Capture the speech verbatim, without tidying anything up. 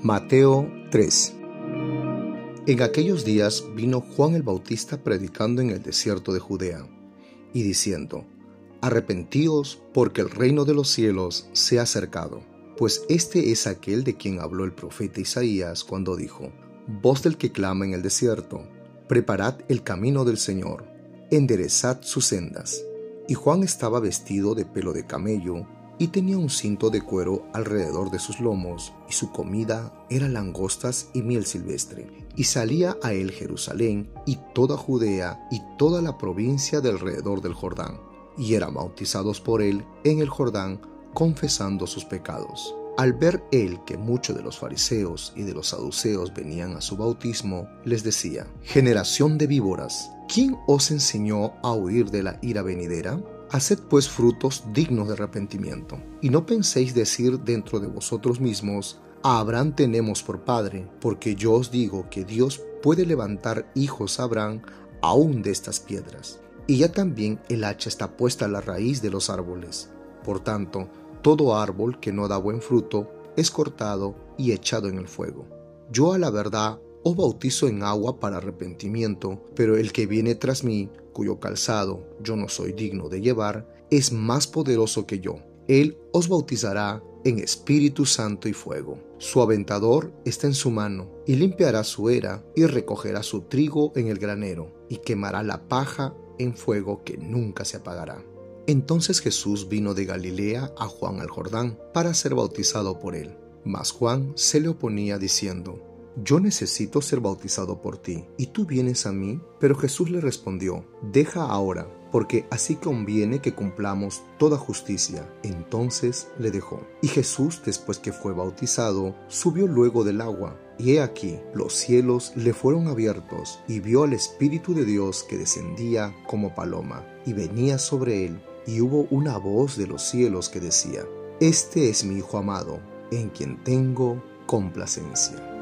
Mateo tres. En aquellos días vino Juan el Bautista predicando en el desierto de Judea, y diciendo: Arrepentíos, porque el reino de los cielos se ha acercado. Pues este es aquel de quien habló el profeta Isaías cuando dijo: Voz del que clama en el desierto, preparad el camino del Señor, enderezad sus sendas. Y Juan estaba vestido de pelo de camello, y tenía un cinto de cuero alrededor de sus lomos, y su comida era langostas y miel silvestre. Y salía a él Jerusalén, y toda Judea, y toda la provincia de alrededor del Jordán, y eran bautizados por él en el Jordán, confesando sus pecados. Al ver él que muchos de los fariseos y de los saduceos venían a su bautismo, les decía: Generación de víboras, ¿quién os enseñó a huir de la ira venidera? Haced pues frutos dignos de arrepentimiento, y no penséis decir dentro de vosotros mismos: a Abraham tenemos por padre, porque yo os digo que Dios puede levantar hijos a Abraham aún de estas piedras. Y ya también el hacha está puesta a la raíz de los árboles. Por tanto, todo árbol que no da buen fruto es cortado y echado en el fuego. Yo a la verdad os bautizo en agua para arrepentimiento, pero el que viene tras mí, cuyo calzado yo no soy digno de llevar, es más poderoso que yo. Él os bautizará en Espíritu Santo y fuego. Su aventador está en su mano, y limpiará su era, y recogerá su trigo en el granero, y quemará la paja en fuego que nunca se apagará. Entonces Jesús vino de Galilea a Juan al Jordán para ser bautizado por él. Mas Juan se le oponía diciendo: Yo necesito ser bautizado por ti, ¿y tú vienes a mí? Pero Jesús le respondió: Deja ahora, porque así conviene que cumplamos toda justicia. Entonces le dejó. Y Jesús, después que fue bautizado, subió luego del agua. Y he aquí, los cielos le fueron abiertos, y vio al Espíritu de Dios que descendía como paloma, y venía sobre él. Y hubo una voz de los cielos que decía: Este es mi Hijo amado, en quien tengo complacencia.